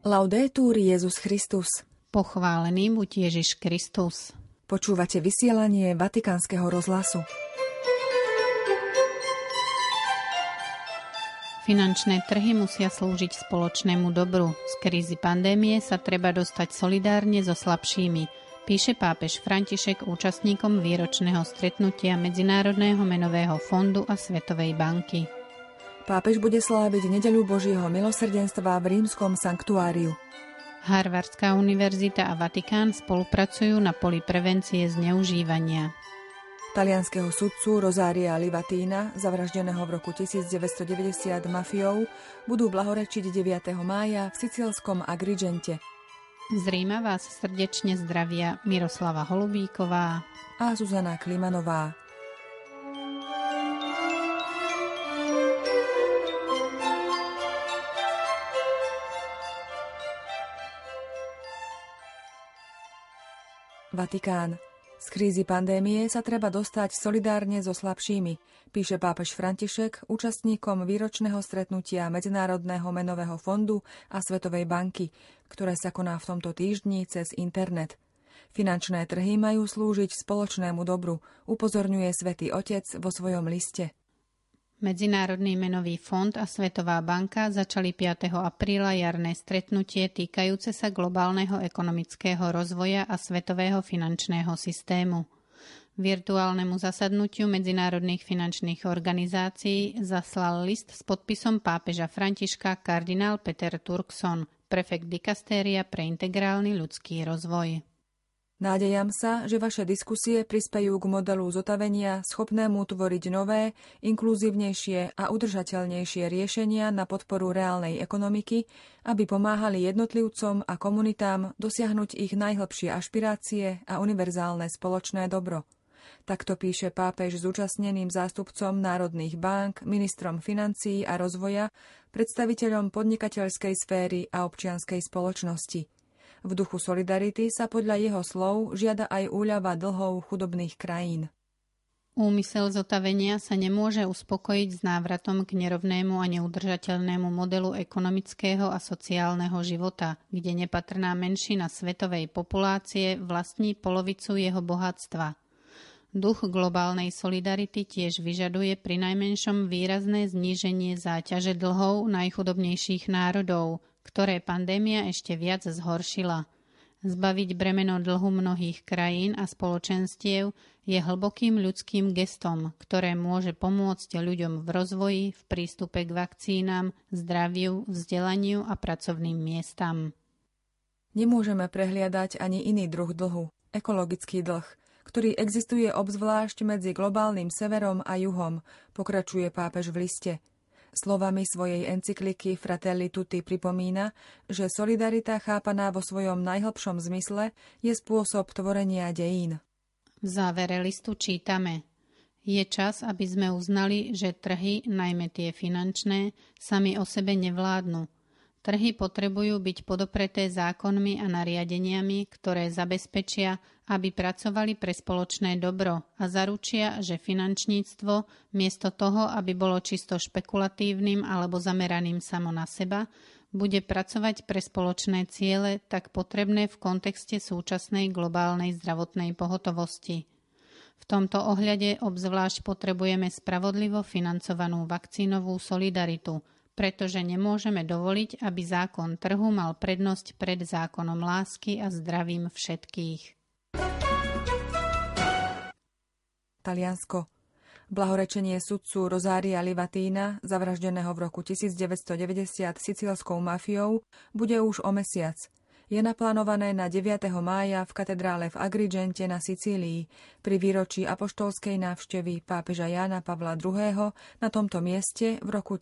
Laudetur Jesus Christus. Pochválený buď Ježiš Kristus. Počúvate vysielanie Vatikánskeho rozhlasu. Finančné trhy musia slúžiť spoločnému dobru. Z krízy pandémie sa treba dostať solidárne so slabšími, píše pápež František účastníkom výročného stretnutia Medzinárodného menového fondu a Svetovej banky. Pápež bude sláviť Nedeľu Božieho milosrdenstva v rímskom sanktuáriu. Harvardská univerzita a Vatikán spolupracujú na poli prevencie zneužívania. Talianskeho sudcu Rosaria Livatina, zavraždeného v roku 1990 mafiou, budú blahorečiť 9. mája v sicílskom Agrigente. Z Ríma vás srdečne zdravia Miroslava Holubíková a Zuzana Klimanová. Vatikán. Z krízy pandémie sa treba dostať solidárne so slabšími, píše pápež František účastníkom výročného stretnutia Medzinárodného menového fondu a Svetovej banky, ktoré sa koná v tomto týždni cez internet. Finančné trhy majú slúžiť spoločnému dobru, upozorňuje Svätý Otec vo svojom liste. Medzinárodný menový fond a Svetová banka začali 5. apríla jarné stretnutie týkajúce sa globálneho ekonomického rozvoja a svetového finančného systému. Virtuálnemu zasadnutiu medzinárodných finančných organizácií zaslal list s podpisom pápeža Františka kardinál Peter Turkson, prefekt dikastéria pre integrálny ľudský rozvoj. Nádejam sa, že vaše diskusie prispejú k modelu zotavenia schopnému tvoriť nové, inkluzívnejšie a udržateľnejšie riešenia na podporu reálnej ekonomiky, aby pomáhali jednotlivcom a komunitám dosiahnuť ich najhlbšie ašpirácie a univerzálne spoločné dobro. Takto píše pápež zúčastneným zástupcom národných bank, ministrom financií a rozvoja, predstaviteľom podnikateľskej sféry a občianskej spoločnosti. V duchu solidarity sa podľa jeho slov žiada aj úľava dlhov chudobných krajín. Úmysel zotavenia sa nemôže uspokojiť s návratom k nerovnému a neudržateľnému modelu ekonomického a sociálneho života, kde nepatrná menšina svetovej populácie vlastní polovicu jeho bohatstva. Duch globálnej solidarity tiež vyžaduje prinajmenšom výrazné zníženie záťaže dlhov najchudobnejších národov, ktoré pandémia ešte viac zhoršila. Zbaviť bremeno dlhu mnohých krajín a spoločenstiev je hlbokým ľudským gestom, ktoré môže pomôcť ľuďom v rozvoji, v prístupe k vakcínam, zdraviu, vzdelaniu a pracovným miestam. Nemôžeme prehliadať ani iný druh dlhu, ekologický dlh, ktorý existuje obzvlášť medzi globálnym severom a juhom, pokračuje pápež v liste. Slovami svojej encykliky Fratelli Tutti pripomína, že solidarita chápaná vo svojom najhlbšom zmysle je spôsob tvorenia dejín. V závere listu čítame: Je čas, aby sme uznali, že trhy, najmä tie finančné, sami o sebe nevládnu. Trhy potrebujú byť podopreté zákonmi a nariadeniami, ktoré zabezpečia, aby pracovali pre spoločné dobro a zaručia, že finančníctvo, miesto toho, aby bolo čisto špekulatívnym alebo zameraným samo na seba, bude pracovať pre spoločné ciele, tak potrebné v kontexte súčasnej globálnej zdravotnej pohotovosti. V tomto ohľade obzvlášť potrebujeme spravodlivo financovanú vakcínovú solidaritu, pretože nemôžeme dovoliť, aby zákon trhu mal prednosť pred zákonom lásky a zdravím všetkých. Taliansko. Blahorečenie sudcu Rosaria Livatina, zavraždeného v roku 1990 sicílskou mafiou, bude už o mesiac. Je naplánované na 9. mája v katedrále v Agrigente na Sicílii pri výročí apoštolskej návštevy pápeža Jána Pavla II. Na tomto mieste v roku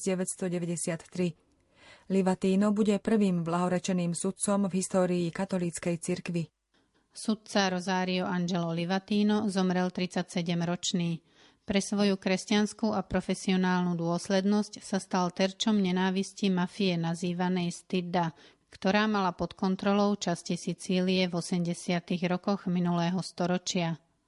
1993. Livatino bude prvým blahorečeným sudcom v histórii katolíckej cirkvi. Sudca Rosario Angelo Livatino zomrel 37-ročný. Pre svoju kresťanskú a profesionálnu dôslednosť sa stal terčom nenávisti mafie nazývanej Stidda, ktorá mala pod kontrolou časti Sicílie v 80. rokoch minulého storočia. V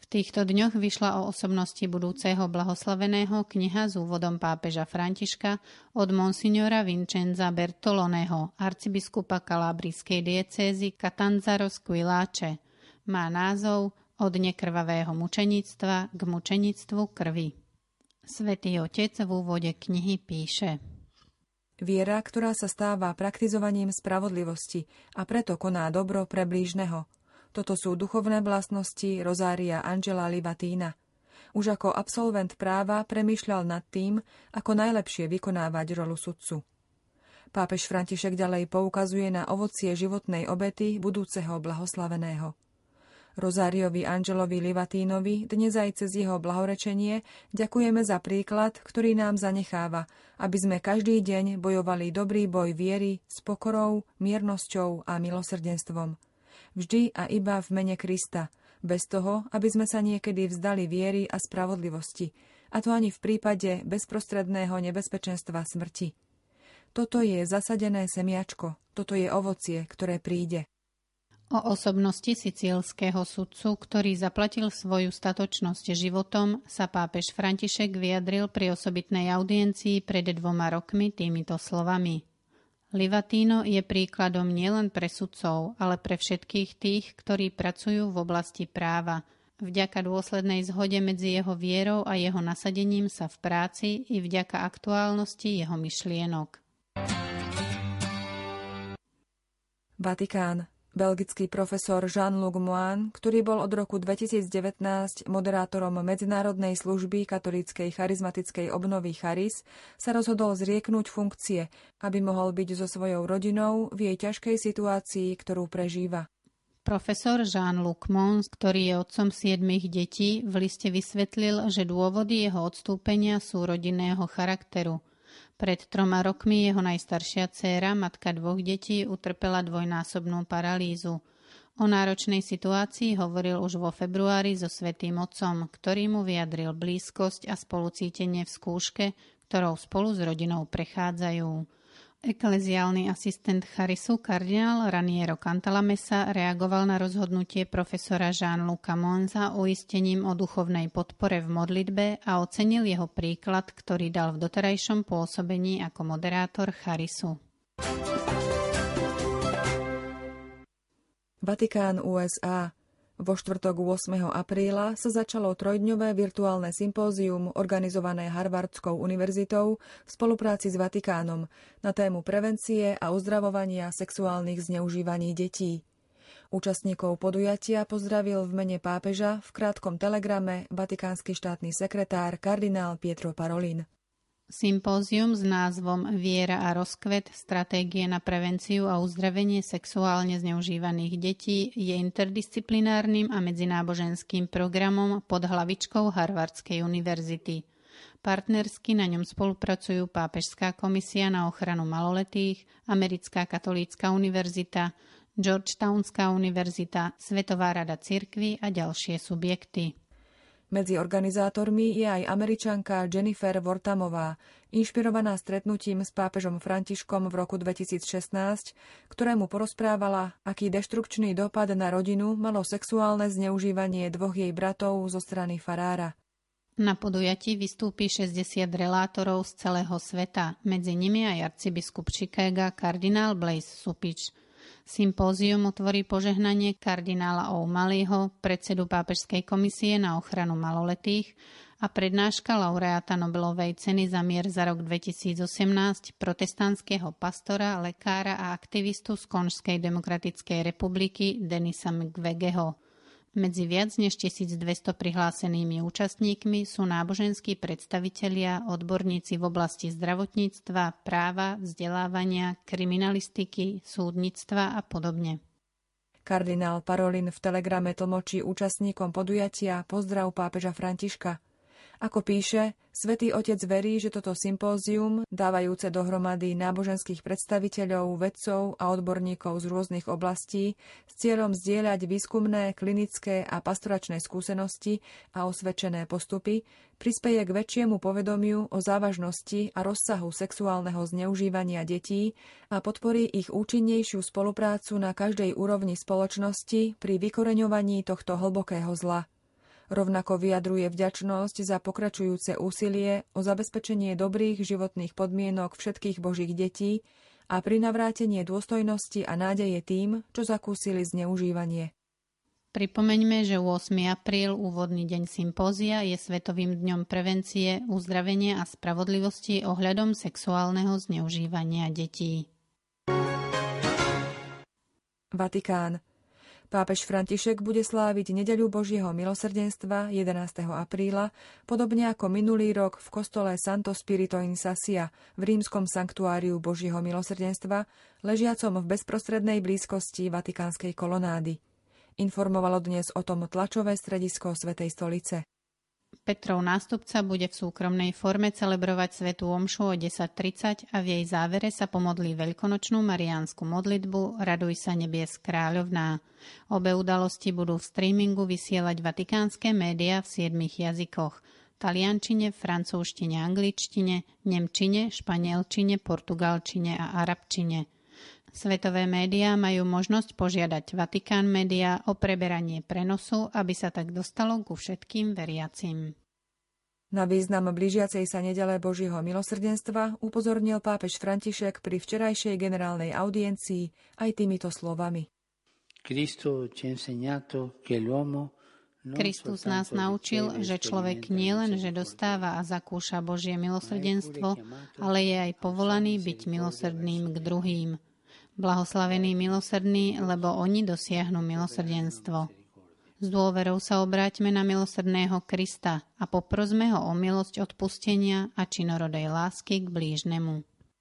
V týchto dňoch vyšla o osobnosti budúceho blahoslaveného kniha s úvodom pápeža Františka od monsignora Vincenza Bertoloneho, arcibiskupa kalábrijskej diecézy Catanzaro-Squillace. Má názov Od nekrvavého mučeníctva k mučeníctvu krvi. Svätý Otec v úvode knihy píše: Viera, ktorá sa stáva praktizovaním spravodlivosti a preto koná dobro pre blížneho. Toto sú duchovné vlastnosti Rosaria Angela Livatina. Už ako absolvent práva premýšľal nad tým, ako najlepšie vykonávať rolu sudcu. Pápež František ďalej poukazuje na ovocie životnej obety budúceho blahoslaveného. Rosariovi Angelovi Livatínovi dnes aj cez jeho blahorečenie ďakujeme za príklad, ktorý nám zanecháva, aby sme každý deň bojovali dobrý boj viery s pokorou, miernosťou a milosrdenstvom. Vždy a iba v mene Krista, bez toho, aby sme sa niekedy vzdali viery a spravodlivosti, a to ani v prípade bezprostredného nebezpečenstva smrti. Toto je zasadené semiačko, toto je ovocie, ktoré príde. O osobnosti sicílskeho sudcu, ktorý zaplatil svoju statočnosť životom, sa pápež František vyjadril pri osobitnej audiencii pred 2 rokmi týmito slovami. Livatino je príkladom nielen pre sudcov, ale pre všetkých tých, ktorí pracujú v oblasti práva. Vďaka dôslednej zhode medzi jeho vierou a jeho nasadením sa v práci i vďaka aktuálnosti jeho myšlienok. Vatikán. Belgický profesor Jean-Luc Moine, ktorý bol od roku 2019 moderátorom medzinárodnej služby katolíckej charizmatickej obnovy Charis, sa rozhodol zrieknúť funkcie, aby mohol byť so svojou rodinou v jej ťažkej situácii, ktorú prežíva. Profesor Jean-Luc Moine, ktorý je otcom 7 detí, v liste vysvetlil, že dôvody jeho odstúpenia sú rodinného charakteru. Pred 3 rokmi jeho najstaršia dcéra, matka 2 detí, utrpela dvojnásobnú paralýzu. O náročnej situácii hovoril už vo februári so Svätým Otcom, ktorý mu vyjadril blízkosť a spolucítenie v skúške, ktorou spolu s rodinou prechádzajú. Ekleziálny asistent Charisu kardinál Raniero Cantalamessa reagoval na rozhodnutie profesora Jean-Luca Moinesa uistením o duchovnej podpore v modlitbe a ocenil jeho príklad, ktorý dal v doterajšom pôsobení ako moderátor Charisu. Vatikán, USA. Vo štvrtok 8. apríla sa začalo 3-dňové virtuálne sympózium organizované Harvardskou univerzitou v spolupráci s Vatikánom na tému prevencie a uzdravovania sexuálnych zneužívaní detí. Účastníkov podujatia pozdravil v mene pápeža v krátkom telegrame vatikánsky štátny sekretár kardinál Pietro Parolin. Sympózium s názvom Viera a rozkvet, stratégie na prevenciu a uzdravenie sexuálne zneužívaných detí je interdisciplinárnym a medzináboženským programom pod hlavičkou Harvardskej univerzity. Partnersky na ňom spolupracujú Pápežská komisia na ochranu maloletých, Americká katolícka univerzita, Georgetownská univerzita, Svetová rada cirkví a ďalšie subjekty. Medzi organizátormi je aj Američanka Jennifer Wortamová, inšpirovaná stretnutím s pápežom Františkom v roku 2016, ktorému porozprávala, aký deštrukčný dopad na rodinu malo sexuálne zneužívanie 2 jej bratov zo strany farára. Na podujatí vystúpi 60 relátorov z celého sveta, medzi nimi aj arcibiskup Chicaga kardinál Blaise Suppič. Sympózium otvorí požehnanie kardinála O'Malleyho, predsedu Pápežskej komisie na ochranu maloletých, a prednáška laureáta Nobelovej ceny za mier za rok 2018, protestantského pastora, lekára a aktivistu z Konžskej demokratickej republiky Denisa Mukwegeho. Medzi viac než 1200 prihlásenými účastníkmi sú náboženskí predstavitelia, odborníci v oblasti zdravotníctva, práva, vzdelávania, kriminalistiky, súdnictva a podobne. Kardinál Parolin v telegrame tlmočí účastníkom podujatia pozdrav pápeža Františka. Ako píše, Svätý Otec verí, že toto sympózium, dávajúce dohromady náboženských predstaviteľov, vedcov a odborníkov z rôznych oblastí s cieľom zdieľať výskumné, klinické a pastoračné skúsenosti a osvedčené postupy, prispeje k väčšiemu povedomiu o závažnosti a rozsahu sexuálneho zneužívania detí a podporí ich účinnejšiu spoluprácu na každej úrovni spoločnosti pri vykoreňovaní tohto hlbokého zla. Rovnako vyjadruje vďačnosť za pokračujúce úsilie o zabezpečenie dobrých životných podmienok všetkých Božích detí a pri navrátenie dôstojnosti a nádeje tým, čo zakúsili zneužívanie. Pripomeňme, že 8. apríl, úvodný deň sympózia, je Svetovým dňom prevencie, uzdravenia a spravodlivosti ohľadom sexuálneho zneužívania detí. Vatikán. Pápež František bude sláviť Nedeľu Božieho milosrdenstva 11. apríla, podobne ako minulý rok v kostole Santo Spirito in Sassia v rímskom sanktuáriu Božieho milosrdenstva, ležiacom v bezprostrednej blízkosti vatikánskej kolonády. Informovalo dnes o tom tlačové stredisko Svätej stolice. Petrov nástupca bude v súkromnej forme celebrovať svätú omšu o 10:30 a v jej závere sa pomodlí veľkonočnú mariánsku modlitbu Raduj sa nebies kráľovná. Obe udalosti budú v streamingu vysielať vatikánske médiá v 7 jazykoch: taliančine, francúzštine, angličtine, nemčine, španielčine, portugalčine a arabčine. Svetové médiá majú možnosť požiadať Vatikán Média o preberanie prenosu, aby sa tak dostalo ku všetkým veriacim. Na význam blížiacej sa nedele Božieho milosrdenstva upozornil pápež František pri včerajšej generálnej audiencii aj týmito slovami. Kristus nás naučil, že človek nielen, že dostáva a zakúša Božie milosrdenstvo, ale je aj povolaný byť milosrdným k druhým. Blahoslavení milosrdní, lebo oni dosiahnu milosrdenstvo. S dôverou sa obráťme na milosrdného Krista a poprosme ho o milosť odpustenia a činorodej lásky k blížnemu.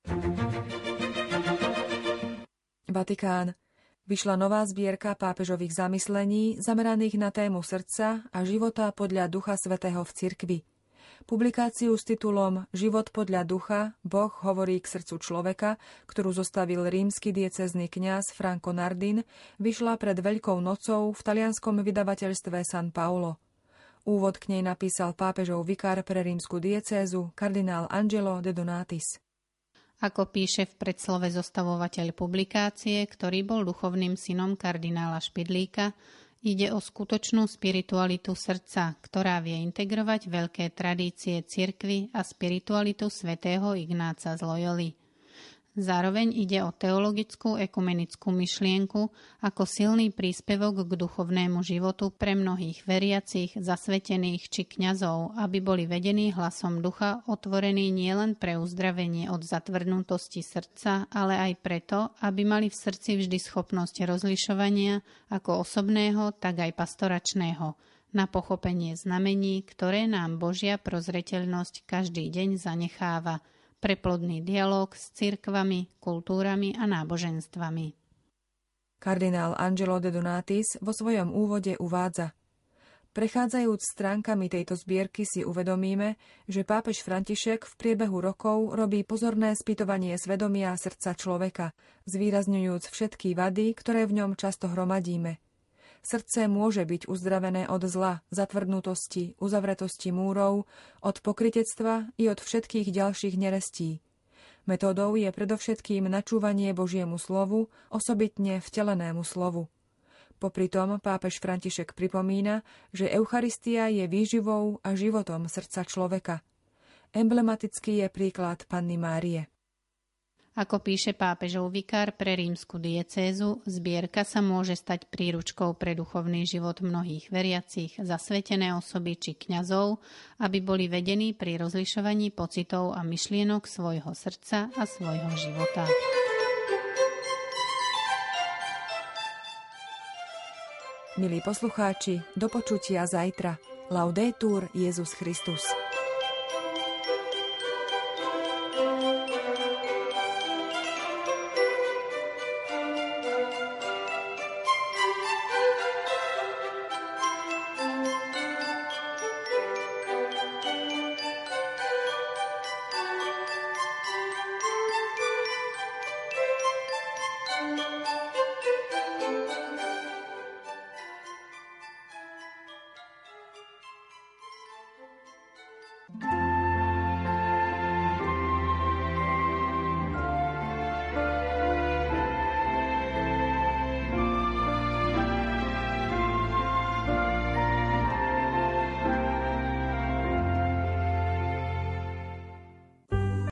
Vatikán. Vyšla nová zbierka pápežových zamyslení zameraných na tému srdca a života podľa Ducha Svätého v cirkvi. Publikáciu s titulom Život podľa ducha, Boh hovorí k srdcu človeka, ktorú zostavil rímsky diecézny kňaz Franco Nardin, vyšla pred Veľkou nocou v talianskom vydavateľstve San Paolo. Úvod k nej napísal pápežov vikár pre rímsku diecézu kardinál Angelo de Donatis. Ako píše v predslove zostavovateľ publikácie, ktorý bol duchovným synom kardinála Špidlíka, ide o skutočnú spiritualitu srdca, ktorá vie integrovať veľké tradície cirkvi a spiritualitu svätého Ignáca z Loyoli. Zároveň ide o teologickú ekumenickú myšlienku ako silný príspevok k duchovnému životu pre mnohých veriacich, zasvetených či kňazov, aby boli vedení hlasom ducha, otvorení nielen pre uzdravenie od zatvrdnutosti srdca, ale aj preto, aby mali v srdci vždy schopnosť rozlišovania ako osobného, tak aj pastoračného, na pochopenie znamení, ktoré nám Božia prozreteľnosť každý deň zanecháva, pre plodný dialóg s cirkvami, kultúrami a náboženstvami. Kardinál Angelo de Donatis vo svojom úvode uvádza: Prechádzajúc stránkami tejto zbierky si uvedomíme, že pápež František v priebehu rokov robí pozorné spytovanie svedomia a srdca človeka, zvýrazňujúc všetky vady, ktoré v ňom často hromadíme. Srdce môže byť uzdravené od zla, zatvrdnutosti, uzavretosti múrov, od pokrytectva i od všetkých ďalších nerestí. Metódou je predovšetkým načúvanie Božiemu slovu, osobitne vtelenému slovu. Popri tom pápež František pripomína, že Eucharistia je výživou a životom srdca človeka. Emblematický je príklad Panny Márie. Ako píše pápežov vikár pre rímsku diecézu, zbierka sa môže stať príručkou pre duchovný život mnohých veriacich, zasvetené osoby či kňazov, aby boli vedení pri rozlišovaní pocitov a myšlienok svojho srdca a svojho života. Milí poslucháči, do počutia zajtra. Laudetur Jesus Christus.